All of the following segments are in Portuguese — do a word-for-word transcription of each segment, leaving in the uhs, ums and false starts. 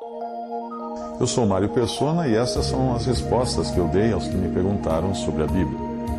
Eu sou Mário Persona e essas são as respostas que eu dei aos que me perguntaram sobre a Bíblia.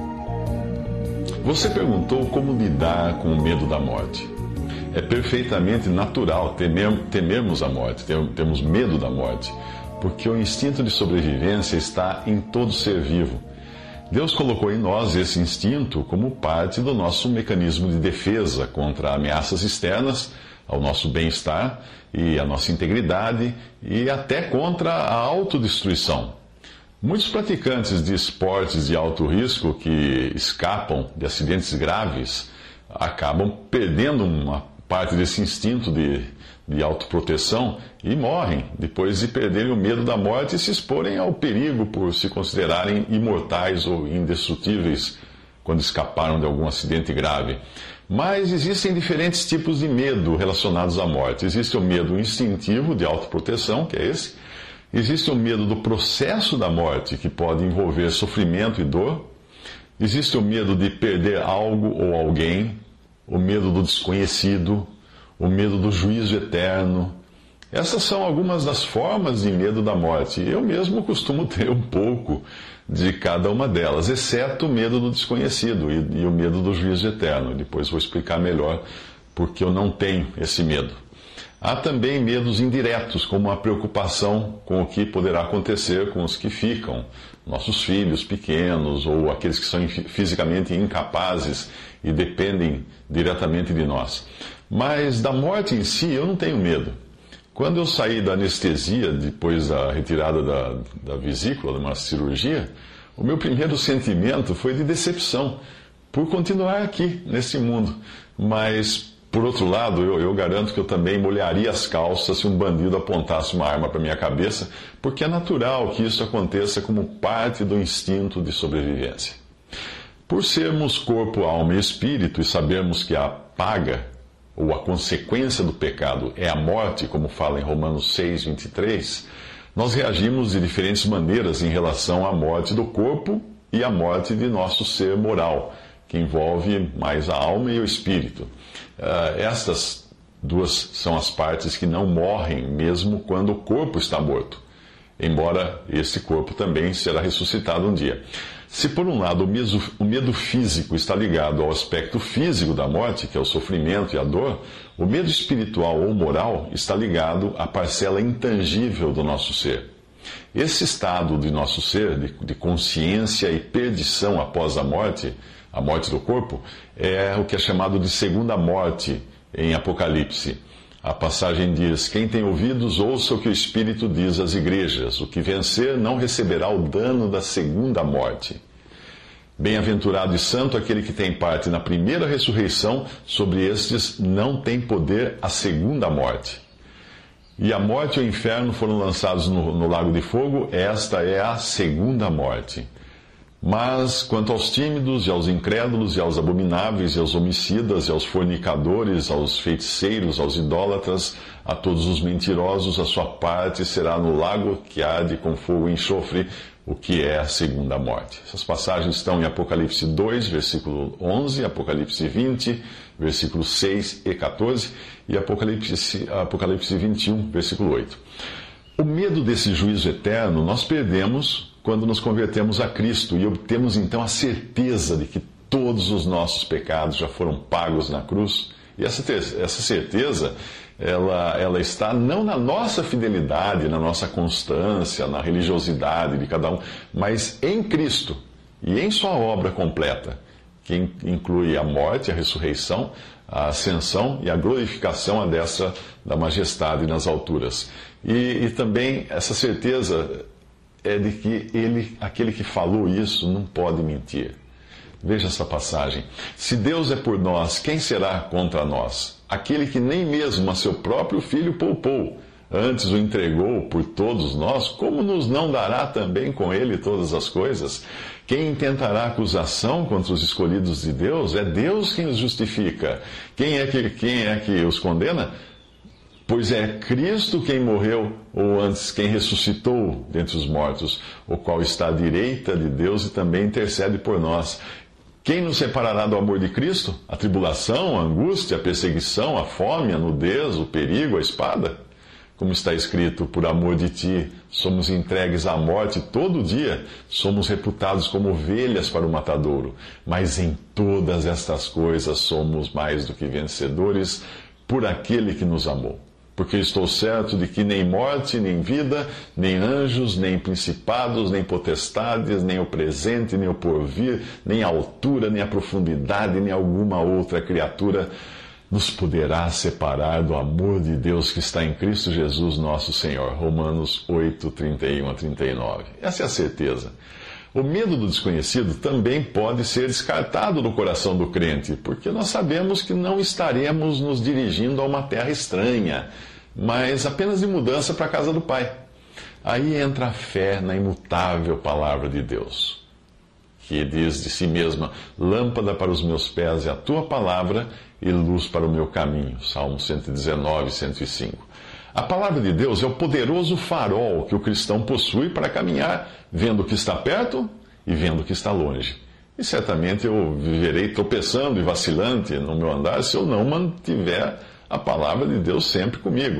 Você perguntou como lidar com o medo da morte. É perfeitamente natural temer, temermos a morte, termos medo da morte, porque o instinto de sobrevivência está em todo ser vivo. Deus colocou em nós esse instinto como parte do nosso mecanismo de defesa contra ameaças externas ao nosso bem-estar e à nossa integridade e até contra a autodestruição. Muitos praticantes de esportes de alto risco que escapam de acidentes graves acabam perdendo uma parte desse instinto de, de autoproteção e morrem depois de perderem o medo da morte e se exporem ao perigo por se considerarem imortais ou indestrutíveis quando escaparam de algum acidente grave. Mas existem diferentes tipos de medo relacionados à morte. Existe o medo instintivo de autoproteção, que é esse. Existe o medo do processo da morte, que pode envolver sofrimento e dor. Existe o medo de perder algo ou alguém. O medo do desconhecido. O medo do juízo eterno. Essas são algumas das formas de medo da morte. Eu mesmo costumo ter um pouco de cada uma delas, exceto o medo do desconhecido e, e o medo do juízo eterno. Depois vou explicar melhor porque eu não tenho esse medo. Há também medos indiretos, como a preocupação com o que poderá acontecer com os que ficam, nossos filhos pequenos ou aqueles que são fisicamente incapazes e dependem diretamente de nós. Mas da morte em si eu não tenho medo. Quando eu saí da anestesia, depois da retirada da, da vesícula, de uma cirurgia, o meu primeiro sentimento foi de decepção por continuar aqui, nesse mundo. Mas, por outro lado, eu, eu garanto que eu também molharia as calças se um bandido apontasse uma arma para minha cabeça, porque é natural que isso aconteça como parte do instinto de sobrevivência. Por sermos corpo, alma e espírito e sabermos que a paga ou a consequência do pecado é a morte, como fala em Romanos seis, vinte e três, nós reagimos de diferentes maneiras em relação à morte do corpo e à morte de nosso ser moral, que envolve mais a alma e o espírito. Uh, estas duas são as partes que não morrem mesmo quando o corpo está morto, embora esse corpo também será ressuscitado um dia. Se por um lado o medo, o medo físico está ligado ao aspecto físico da morte, que é o sofrimento e a dor, o medo espiritual ou moral está ligado à parcela intangível do nosso ser. Esse estado de nosso ser, de, de consciência e perdição após a morte, a morte do corpo, é o que é chamado de segunda morte em Apocalipse. A passagem diz: quem tem ouvidos, ouça o que o Espírito diz às igrejas. O que vencer não receberá o dano da segunda morte. Bem-aventurado e santo aquele que tem parte na primeira ressurreição, sobre estes não tem poder a segunda morte. E a morte e o inferno foram lançados no, no lago de fogo, esta é a segunda morte. Mas, quanto aos tímidos e aos incrédulos e aos abomináveis e aos homicidas e aos fornicadores, aos feiticeiros, aos idólatras, a todos os mentirosos, a sua parte será no lago que arde com fogo e enxofre, o que é a segunda morte. Essas passagens estão em Apocalipse dois, versículo onze, Apocalipse vinte, versículos seis e quatorze, e Apocalipse, Apocalipse vinte e um, versículo oito. O medo desse juízo eterno nós perdemos quando nos convertemos a Cristo e obtemos então a certeza de que todos os nossos pecados já foram pagos na cruz. E essa, essa certeza, ela, ela está não na nossa fidelidade, na nossa constância, na religiosidade de cada um, mas em Cristo e em sua obra completa, que inclui a morte, a ressurreição, a ascensão e a glorificação à destra da majestade nas alturas. E, e também essa certeza é de que ele, aquele que falou isso não pode mentir. Veja essa passagem. Se Deus é por nós, quem será contra nós? Aquele que nem mesmo a seu próprio filho poupou, antes o entregou por todos nós, como nos não dará também com ele todas as coisas? Quem intentará acusação contra os escolhidos de Deus? É Deus quem os justifica. Quem é que, quem é que os condena? Pois é Cristo quem morreu, ou antes, quem ressuscitou dentre os mortos, o qual está à direita de Deus e também intercede por nós. Quem nos separará do amor de Cristo? A tribulação, a angústia, a perseguição, a fome, a nudez, o perigo, a espada? Como está escrito, por amor de ti, somos entregues à morte todo dia, somos reputados como ovelhas para o matadouro. Mas em todas estas coisas somos mais do que vencedores por aquele que nos amou. Porque estou certo de que nem morte, nem vida, nem anjos, nem principados, nem potestades, nem o presente, nem o porvir, nem a altura, nem a profundidade, nem alguma outra criatura nos poderá separar do amor de Deus que está em Cristo Jesus nosso Senhor. Romanos oito, trinta e um a trinta e nove. Essa é a certeza. O medo do desconhecido também pode ser descartado do coração do crente, porque nós sabemos que não estaremos nos dirigindo a uma terra estranha, mas apenas de mudança para a casa do Pai. Aí entra a fé na imutável palavra de Deus, que diz de si mesma: lâmpada para os meus pés é a tua palavra e luz para o meu caminho. Salmo cento e dezenove, cento e cinco. A palavra de Deus é o poderoso farol que o cristão possui para caminhar, vendo o que está perto e vendo o que está longe. E certamente eu viverei tropeçando e vacilante no meu andar se eu não mantiver a palavra de Deus sempre comigo.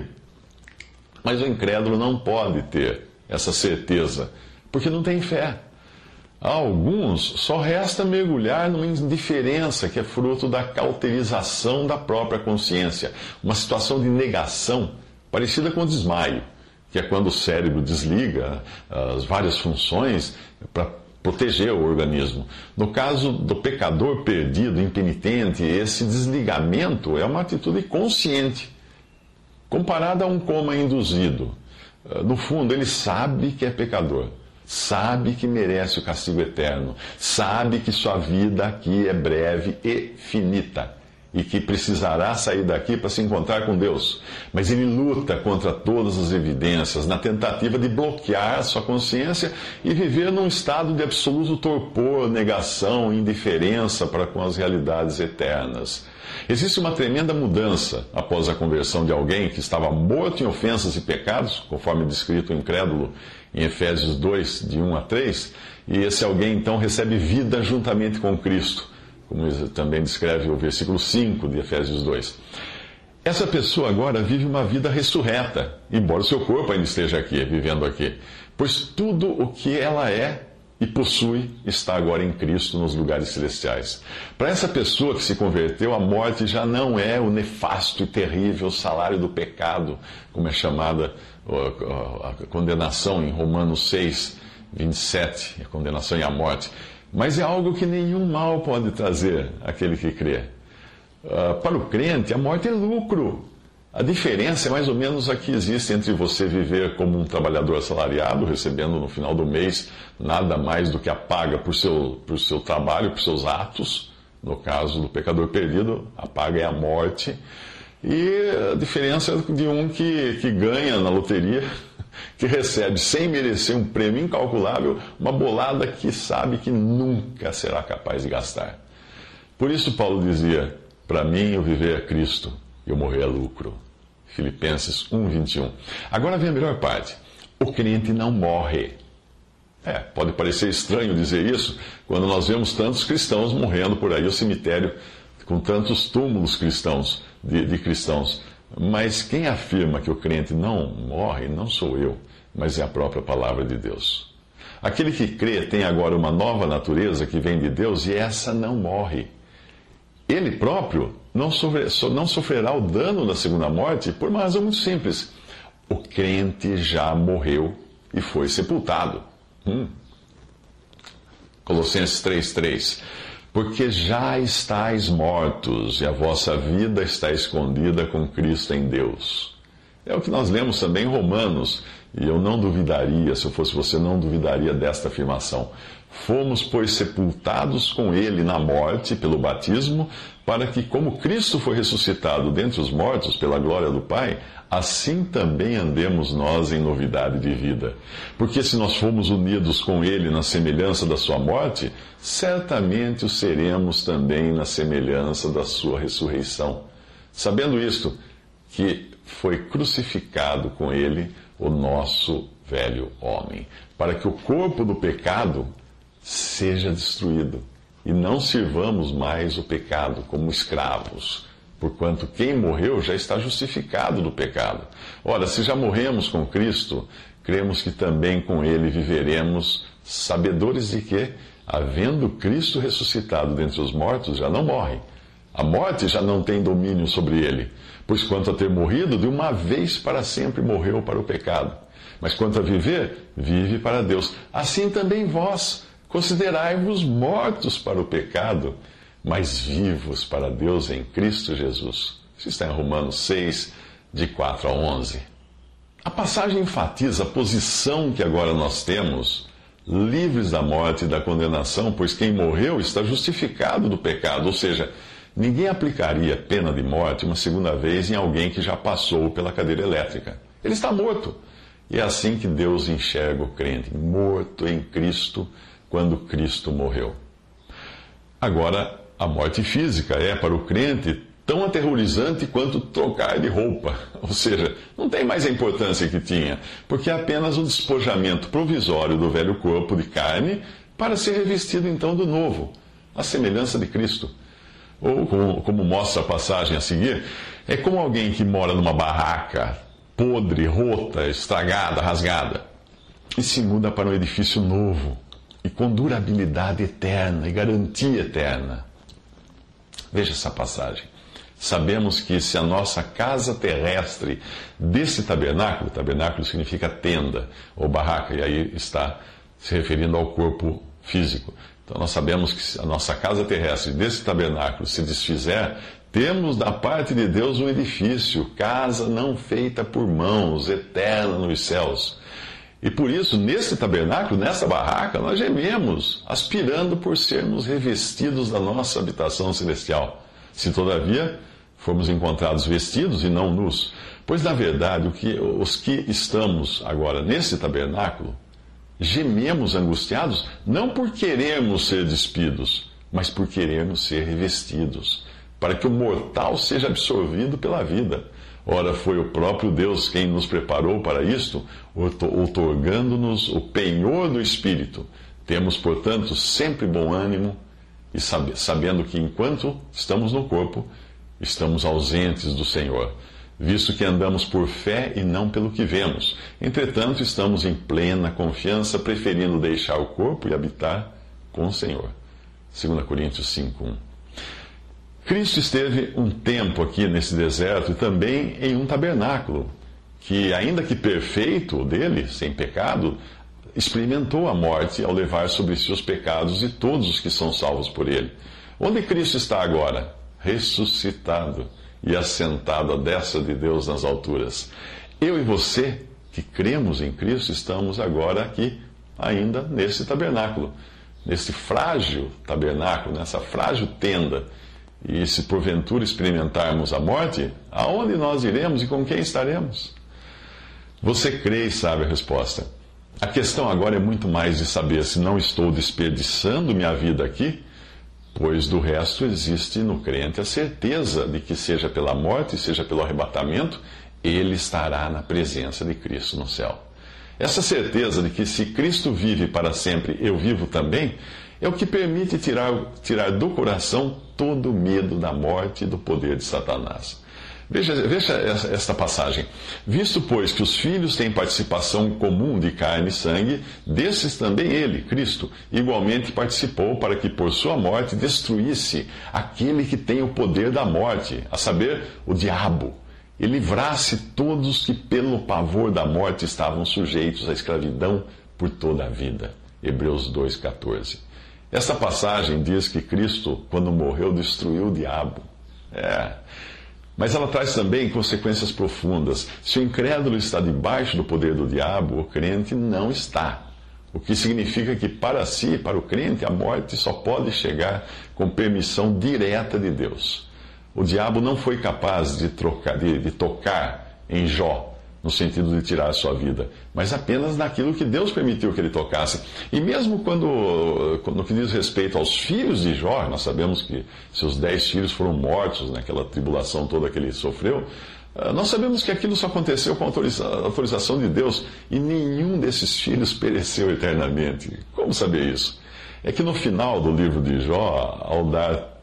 Mas o incrédulo não pode ter essa certeza, porque não tem fé. A alguns só resta mergulhar numa indiferença que é fruto da cauterização da própria consciência, uma situação de negação parecida com o desmaio, que é quando o cérebro desliga as várias funções para proteger o organismo. No caso do pecador perdido, impenitente, esse desligamento é uma atitude consciente, comparada a um coma induzido. No fundo, ele sabe que é pecador. Sabe que merece o castigo eterno, sabe que sua vida aqui é breve e finita, e que precisará sair daqui para se encontrar com Deus. Mas ele luta contra todas as evidências, na tentativa de bloquear sua consciência e viver num estado de absoluto torpor, negação, indiferença para com as realidades eternas. Existe uma tremenda mudança após a conversão de alguém que estava morto em ofensas e pecados, conforme descrito o incrédulo em Efésios dois, de um a três, e esse alguém então recebe vida juntamente com Cristo, como também descreve o versículo cinco de Efésios dois. Essa pessoa agora vive uma vida ressurreta, embora o seu corpo ainda esteja aqui, vivendo aqui, pois tudo o que ela é e possui está agora em Cristo nos lugares celestiais. Para essa pessoa que se converteu, a morte já não é o nefasto e terrível salário do pecado, como é chamada a condenação em Romanos seis, vinte e sete, a condenação e a morte, mas é algo que nenhum mal pode trazer àquele que crê. Uh, para o crente, a morte é lucro. A diferença é mais ou menos a que existe entre você viver como um trabalhador assalariado, recebendo no final do mês nada mais do que a paga por seu, por seu trabalho, por seus atos. No caso do pecador perdido, a paga é a morte. E a diferença é de um que, que ganha na loteria, que recebe, sem merecer um prêmio incalculável, uma bolada que sabe que nunca será capaz de gastar. Por isso Paulo dizia: para mim o viver é Cristo e o morrer é lucro. Filipenses um, vinte e um. Agora vem a melhor parte. O crente não morre. É, pode parecer estranho dizer isso quando nós vemos tantos cristãos morrendo por aí, o cemitério com tantos túmulos cristãos, de, de cristãos. Mas quem afirma que o crente não morre não sou eu, mas é a própria palavra de Deus. Aquele que crê tem agora uma nova natureza que vem de Deus e essa não morre. Ele próprio não, sofre, não sofrerá o dano da segunda morte por uma razão muito simples. O crente já morreu e foi sepultado. Hum. Colossenses três, três. Porque já estáis mortos e a vossa vida está escondida com Cristo em Deus. É o que nós lemos também em Romanos, e eu não duvidaria, se eu fosse você, não duvidaria desta afirmação. Fomos, pois, sepultados com Ele na morte pelo batismo, para que, como Cristo foi ressuscitado dentre os mortos pela glória do Pai, assim também andemos nós em novidade de vida. Porque se nós fomos unidos com Ele na semelhança da sua morte, certamente o seremos também na semelhança da sua ressurreição. Sabendo isto, que foi crucificado com Ele o nosso velho homem, para que o corpo do pecado seja destruído, e não sirvamos mais o pecado como escravos, porquanto quem morreu já está justificado do pecado. Ora, se já morremos com Cristo, cremos que também com Ele viveremos, sabedores de que, havendo Cristo ressuscitado dentre os mortos, já não morre. A morte já não tem domínio sobre ele, pois quanto a ter morrido, de uma vez para sempre morreu para o pecado. Mas quanto a viver, vive para Deus. Assim também vós, considerai-vos mortos para o pecado, mas vivos para Deus em Cristo Jesus. Isso está em Romanos seis, de quatro a onze. A passagem enfatiza a posição que agora nós temos, livres da morte e da condenação, pois quem morreu está justificado do pecado. Ou seja, ninguém aplicaria pena de morte uma segunda vez em alguém que já passou pela cadeira elétrica. Ele está morto. E é assim que Deus enxerga o crente, morto em Cristo, quando Cristo morreu. Agora, a morte física é para o crente tão aterrorizante quanto trocar de roupa. Ou seja, não tem mais a importância que tinha, porque é apenas o despojamento provisório do velho corpo de carne para ser revestido então do novo, à semelhança de Cristo. Ou, como, como mostra a passagem a seguir, é como alguém que mora numa barraca podre, rota, estragada, rasgada, e se muda para um edifício novo, e com durabilidade eterna e garantia eterna. Veja essa passagem. Sabemos que se a nossa casa terrestre desse tabernáculo, tabernáculo significa tenda ou barraca, e aí está se referindo ao corpo físico. Então nós sabemos que se a nossa casa terrestre desse tabernáculo se desfizer, temos da parte de Deus um edifício, casa não feita por mãos, eterna nos céus. E por isso, nesse tabernáculo, nessa barraca, nós gememos, aspirando por sermos revestidos da nossa habitação celestial. Se, todavia, formos encontrados vestidos e não nus. Pois, na verdade, o que, os que estamos agora nesse tabernáculo, gememos angustiados, não por querermos ser despidos, mas por querermos ser revestidos, para que o mortal seja absorvido pela vida. Ora, foi o próprio Deus quem nos preparou para isto, outorgando-nos o penhor do Espírito. Temos, portanto, sempre bom ânimo, e sabendo que enquanto estamos no corpo, estamos ausentes do Senhor, visto que andamos por fé e não pelo que vemos. Entretanto, estamos em plena confiança, preferindo deixar o corpo e habitar com o Senhor. dois Coríntios cinco, um. Cristo esteve um tempo aqui nesse deserto e também em um tabernáculo, que, ainda que perfeito dele, sem pecado, experimentou a morte ao levar sobre si os pecados de todos os que são salvos por ele. Onde Cristo está agora? Ressuscitado e assentado à destra de Deus nas alturas. Eu e você, que cremos em Cristo, estamos agora aqui, ainda nesse tabernáculo, nesse frágil tabernáculo, nessa frágil tenda. E se porventura experimentarmos a morte, aonde nós iremos e com quem estaremos? Você crê e sabe a resposta. A questão agora é muito mais de saber se não estou desperdiçando minha vida aqui, pois do resto existe no crente a certeza de que, seja pela morte, seja pelo arrebatamento, ele estará na presença de Cristo no céu. Essa certeza de que se Cristo vive para sempre, eu vivo também, é o que permite tirar, tirar do coração todo o medo da morte e do poder de Satanás. Veja, veja esta passagem. Visto, pois, que os filhos têm participação comum de carne e sangue, desses também ele, Cristo, igualmente participou para que por sua morte destruísse aquele que tem o poder da morte, a saber, o diabo, e livrasse todos que pelo pavor da morte estavam sujeitos à escravidão por toda a vida. Hebreus dois, catorze. Esta passagem diz que Cristo, quando morreu, destruiu o diabo. É... Mas ela traz também consequências profundas. Se o incrédulo está debaixo do poder do diabo, o crente não está. O que significa que para si, para o crente, a morte só pode chegar com permissão direta de Deus. O diabo não foi capaz de, trocar, de, de tocar em Jó, no sentido de tirar a sua vida, mas apenas naquilo que Deus permitiu que ele tocasse. E mesmo quando, no que diz respeito aos filhos de Jó, nós sabemos que seus dez filhos foram mortos naquela tribulação toda que ele sofreu, nós sabemos que aquilo só aconteceu com a autorização de Deus, e nenhum desses filhos pereceu eternamente. Como saber isso? É que no final do livro de Jó, ao dar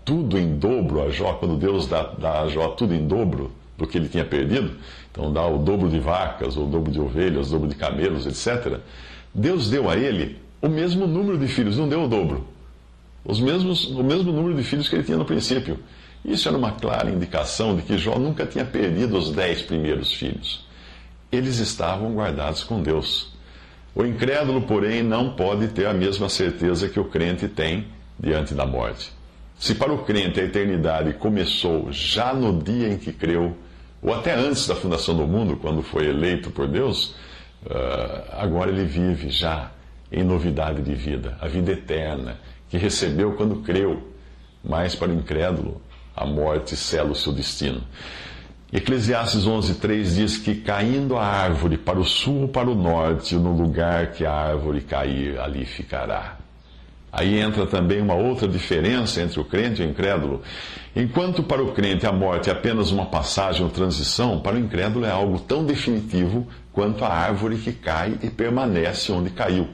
tudo em dobro a Jó, quando Deus dá, dá a Jó tudo em dobro do que ele tinha perdido, então dá o dobro de vacas, o dobro de ovelhas, o dobro de camelos, etcétera, Deus deu a ele o mesmo número de filhos, não deu o dobro. Os mesmos, o mesmo número de filhos que ele tinha no princípio. Isso era uma clara indicação de que Jó nunca tinha perdido os dez primeiros filhos. Eles estavam guardados com Deus. O incrédulo, porém, não pode ter a mesma certeza que o crente tem diante da morte. Se para o crente a eternidade começou já no dia em que creu, ou até antes da fundação do mundo, quando foi eleito por Deus, agora ele vive já em novidade de vida, a vida eterna, que recebeu quando creu. Mas para o incrédulo, a morte sela o seu destino. Eclesiastes onze, três diz que, caindo a árvore para o sul ou para o norte, no lugar que a árvore cair, ali ficará. Aí entra também uma outra diferença entre o crente e o incrédulo. Enquanto para o crente a morte é apenas uma passagem ou transição, para o incrédulo é algo tão definitivo quanto a árvore que cai e permanece onde caiu.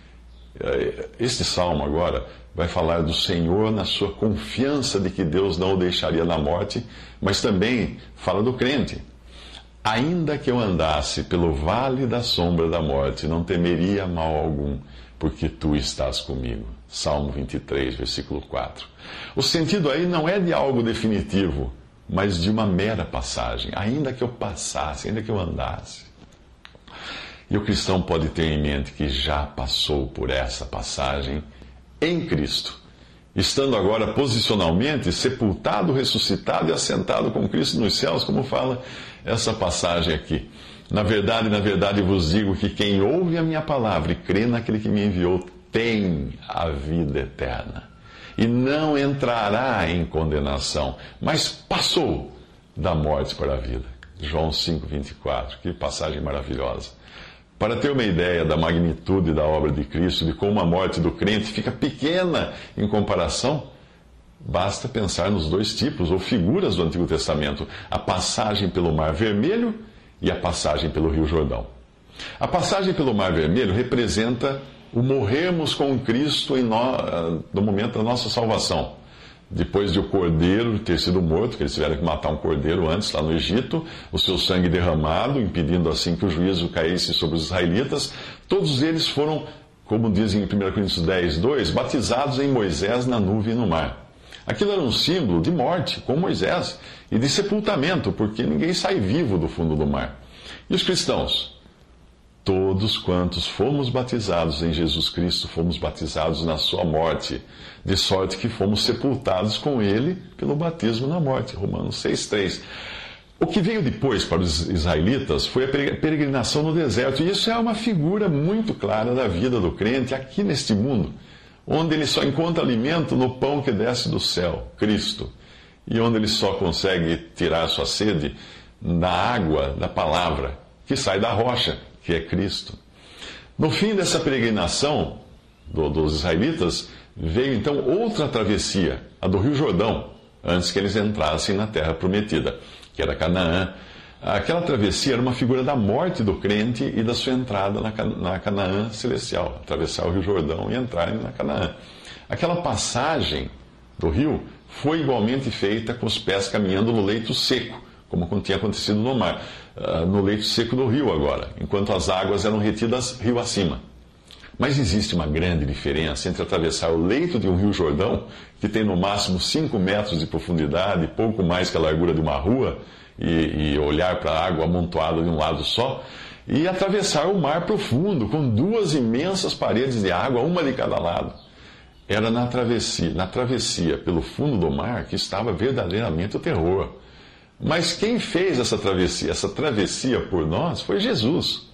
Este salmo agora vai falar do Senhor na sua confiança de que Deus não o deixaria na morte, mas também fala do crente. Ainda que eu andasse pelo vale da sombra da morte, não temeria mal algum, porque tu estás comigo. Salmo vinte e três, versículo quatro. O sentido aí não é de algo definitivo, mas de uma mera passagem. Ainda que eu passasse, ainda que eu andasse. E o cristão pode ter em mente que já passou por essa passagem em Cristo, estando agora posicionalmente sepultado, ressuscitado e assentado com Cristo nos céus, como fala essa passagem aqui. Na verdade, na verdade vos digo que quem ouve a minha palavra e crê naquele que me enviou tem a vida eterna e não entrará em condenação, mas passou da morte para a vida. João cinco, vinte e quatro, que passagem maravilhosa. Para ter uma ideia da magnitude da obra de Cristo, de como a morte do crente fica pequena em comparação, basta pensar nos dois tipos ou figuras do Antigo Testamento: a passagem pelo Mar Vermelho e a passagem pelo Rio Jordão. A passagem pelo Mar Vermelho representa o morrermos com Cristo em no, no momento da nossa salvação. Depois de o cordeiro ter sido morto, que eles tiveram que matar um cordeiro antes, lá no Egito, o seu sangue derramado, impedindo assim que o juízo caísse sobre os israelitas, todos eles foram, como dizem em primeira Coríntios dez, dois, batizados em Moisés na nuvem e no mar. Aquilo era um símbolo de morte, com Moisés, e de sepultamento, porque ninguém sai vivo do fundo do mar. E os cristãos? Todos quantos fomos batizados em Jesus Cristo, fomos batizados na sua morte, de sorte que fomos sepultados com ele pelo batismo na morte. Romanos seis, três. O que veio depois para os israelitas foi a peregrinação no deserto, e isso é uma figura muito clara da vida do crente aqui neste mundo, onde ele só encontra alimento no pão que desce do céu, Cristo, e onde ele só consegue tirar sua sede na água da palavra, que sai da rocha, que é Cristo. No fim dessa peregrinação do, dos israelitas, veio então outra travessia, a do Rio Jordão, antes que eles entrassem na terra prometida, que era Canaã. Aquela travessia era uma figura da morte do crente e da sua entrada na, na Canaã celestial, atravessar o Rio Jordão e entrar na Canaã. Aquela passagem do rio foi igualmente feita com os pés caminhando no leito seco, como tinha acontecido no mar, no leito seco do rio agora, enquanto as águas eram retidas rio acima. Mas existe uma grande diferença entre atravessar o leito de um rio Jordão, que tem no máximo cinco metros de profundidade, pouco mais que a largura de uma rua, e, e olhar para a água amontoada de um lado só, e atravessar o mar profundo, com duas imensas paredes de água, uma de cada lado. Era na travessia, na travessia pelo fundo do mar que estava verdadeiramente o terror. Mas quem fez essa travessia, essa travessia por nós, foi Jesus.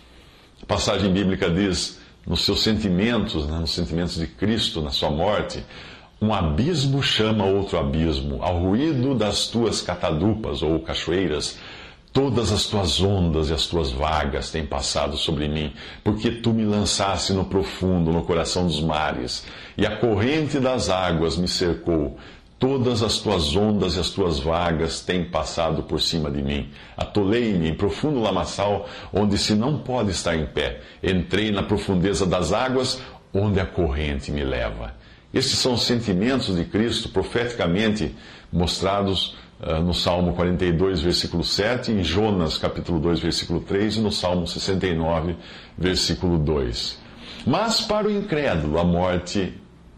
A passagem bíblica diz, nos seus sentimentos, né, nos sentimentos de Cristo, na sua morte, um abismo chama outro abismo, ao ruído das tuas catadupas ou cachoeiras, todas as tuas ondas e as tuas vagas têm passado sobre mim, porque tu me lançaste no profundo, no coração dos mares, e a corrente das águas me cercou. Todas as tuas ondas e as tuas vagas têm passado por cima de mim. Atolei-me em profundo lamaçal, onde se não pode estar em pé. Entrei na profundeza das águas, onde a corrente me leva. Estes são os sentimentos de Cristo profeticamente mostrados uh, no Salmo quarenta e dois, versículo sete, em Jonas, capítulo dois, versículo três, e no Salmo sessenta e nove, versículo dois. Mas para o incrédulo, a morte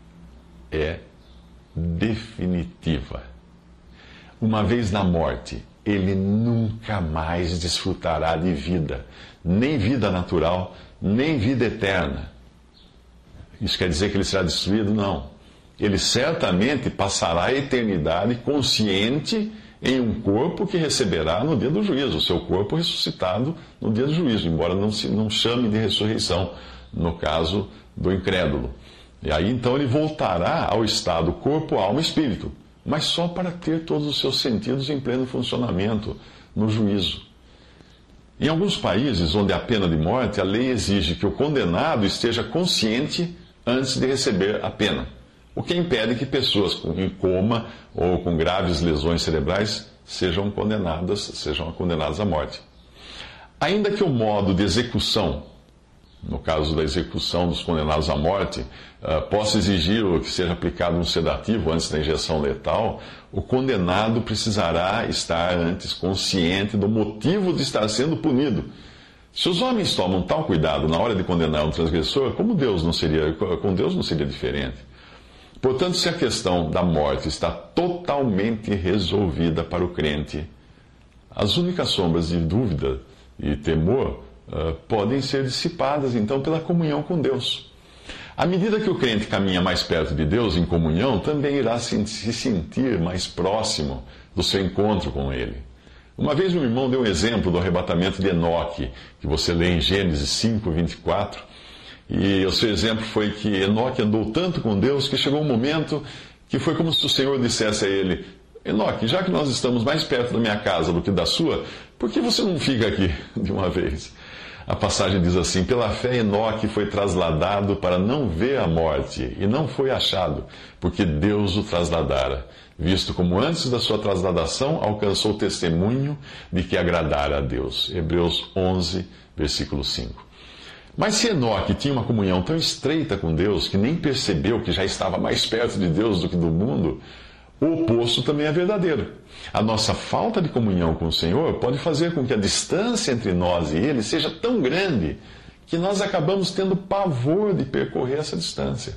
é definitiva. Uma vez na morte, ele nunca mais desfrutará de vida, nem vida natural, nem vida eterna. Isso quer dizer que ele será destruído? Não. Ele certamente passará a eternidade consciente em um corpo que receberá no dia do juízo, o seu corpo ressuscitado no dia do juízo, embora não se não chame de ressurreição, no caso do incrédulo. E aí então ele voltará ao estado corpo, alma e espírito, mas só para ter todos os seus sentidos em pleno funcionamento no juízo. Em alguns países onde há pena de morte, a lei exige que o condenado esteja consciente antes de receber a pena, o que impede que pessoas em coma ou com graves lesões cerebrais sejam condenadas, sejam condenadas à morte. Ainda que o modo de execução, no caso da execução dos condenados à morte, uh, possa exigir que seja aplicado um sedativo antes da injeção letal, o condenado precisará estar antes consciente do motivo de estar sendo punido. Se os homens tomam tal cuidado na hora de condenar um transgressor, como Deus não seria, com Deus não seria diferente. Portanto, se a questão da morte está totalmente resolvida para o crente, as únicas sombras de dúvida e temor uh, podem ser dissipadas, então, pela comunhão com Deus. À medida que o crente caminha mais perto de Deus em comunhão, também irá se sentir mais próximo do seu encontro com Ele. Uma vez um irmão deu um exemplo do arrebatamento de Enoque, que você lê em Gênesis cinco, vinte e quatro, e o seu exemplo foi que Enoque andou tanto com Deus que chegou um momento que foi como se o Senhor dissesse a ele: Enoque, já que nós estamos mais perto da minha casa do que da sua, por que você não fica aqui de uma vez? A passagem diz assim: pela fé Enoque foi trasladado para não ver a morte, e não foi achado, porque Deus o trasladara, visto como antes da sua trasladação alcançou o testemunho de que agradara a Deus. Hebreus onze, versículo cinco. Mas se Enoque tinha uma comunhão tão estreita com Deus que nem percebeu que já estava mais perto de Deus do que do mundo, o oposto também é verdadeiro. A nossa falta de comunhão com o Senhor pode fazer com que a distância entre nós e Ele seja tão grande que nós acabamos tendo pavor de percorrer essa distância.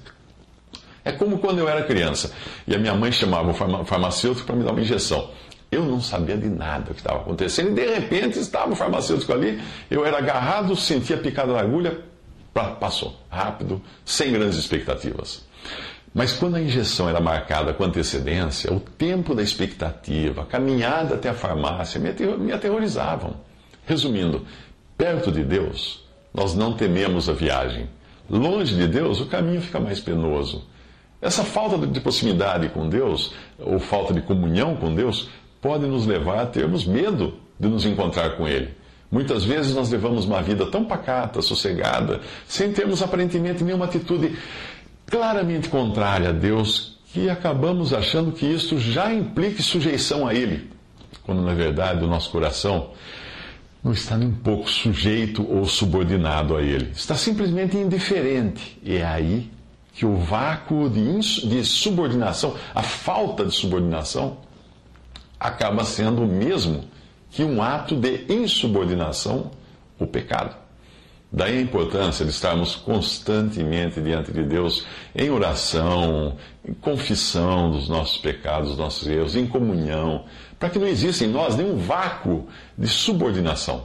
É como quando eu era criança e a minha mãe chamava o farmacêutico para me dar uma injeção. Eu não sabia de nada o que estava acontecendo e de repente estava o farmacêutico ali, eu era agarrado, sentia a picada na agulha, passou, rápido, sem grandes expectativas. Mas quando a injeção era marcada com antecedência, o tempo da expectativa, a caminhada até a farmácia me aterrorizavam. Resumindo, perto de Deus, nós não tememos a viagem. Longe de Deus, o caminho fica mais penoso. Essa falta de proximidade com Deus, ou falta de comunhão com Deus, pode nos levar a termos medo de nos encontrar com Ele. Muitas vezes nós levamos uma vida tão pacata, sossegada, sem termos aparentemente nenhuma atitude claramente contrária a Deus, que acabamos achando que isto já implique sujeição a Ele, quando na verdade o nosso coração não está nem um pouco sujeito ou subordinado a Ele. Está simplesmente indiferente. E é aí que o vácuo de, de subordinação, a falta de subordinação, acaba sendo o mesmo que um ato de insubordinação, o pecado. Daí a importância de estarmos constantemente diante de Deus em oração, em confissão dos nossos pecados, dos nossos erros, em comunhão, para que não exista em nós nenhum vácuo de subordinação,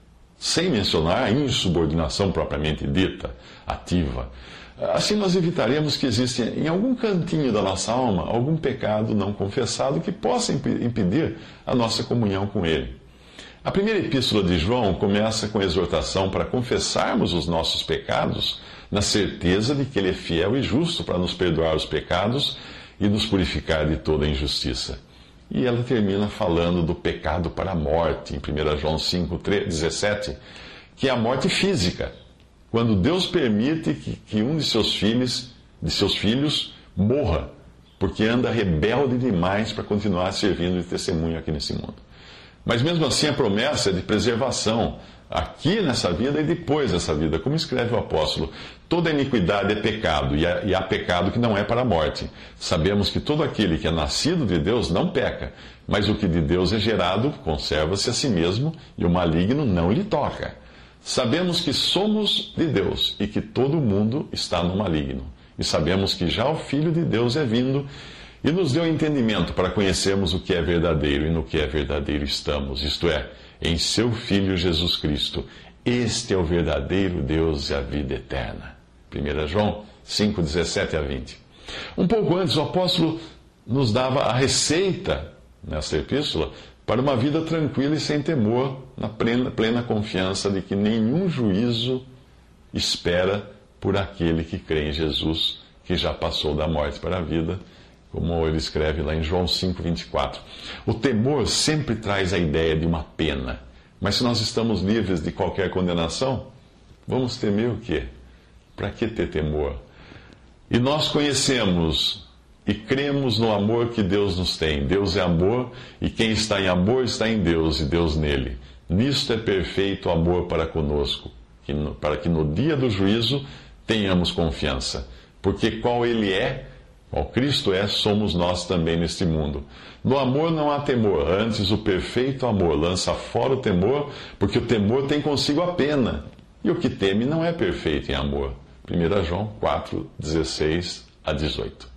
sem mencionar a insubordinação propriamente dita, ativa. Assim nós evitaremos que exista em algum cantinho da nossa alma algum pecado não confessado que possa impedir a nossa comunhão com Ele. A primeira epístola de João começa com a exortação para confessarmos os nossos pecados, na certeza de que Ele é fiel e justo para nos perdoar os pecados e nos purificar de toda injustiça. E ela termina falando do pecado para a morte, em primeira João cinco, dezessete, que é a morte física, quando Deus permite que, que um de seus filhos, de seus filhos morra, porque anda rebelde demais para continuar servindo de testemunho aqui nesse mundo. Mas mesmo assim a promessa é de preservação aqui nessa vida e depois dessa vida, como escreve o apóstolo. Toda iniquidade é pecado, e há, e há pecado que não é para a morte. Sabemos que todo aquele que é nascido de Deus não peca, mas o que de Deus é gerado conserva-se a si mesmo, e o maligno não lhe toca. Sabemos que somos de Deus e que todo mundo está no maligno. E sabemos que já o Filho de Deus é vindo e nos deu entendimento para conhecermos o que é verdadeiro, e no que é verdadeiro estamos, isto é, em seu Filho Jesus Cristo. Este é o verdadeiro Deus e a vida eterna. primeira João cinco, dezessete a vinte. Um pouco antes, o apóstolo nos dava a receita, nesta epístola, para uma vida tranquila e sem temor, na plena, plena confiança de que nenhum juízo espera por aquele que crê em Jesus, que já passou da morte para a vida, como ele escreve lá em João cinco, vinte e quatro. O temor sempre traz a ideia de uma pena. Mas se nós estamos livres de qualquer condenação, vamos temer o quê? Para que ter temor? E nós conhecemos e cremos no amor que Deus nos tem. Deus é amor, e quem está em amor está em Deus, e Deus nele. Nisto é perfeito o amor para conosco, para que no dia do juízo tenhamos confiança. Porque qual ele é, qual Cristo é, somos nós também neste mundo. No amor não há temor, antes o perfeito amor lança fora o temor, porque o temor tem consigo a pena, e o que teme não é perfeito em amor. primeira João quatro, dezesseis a dezoito.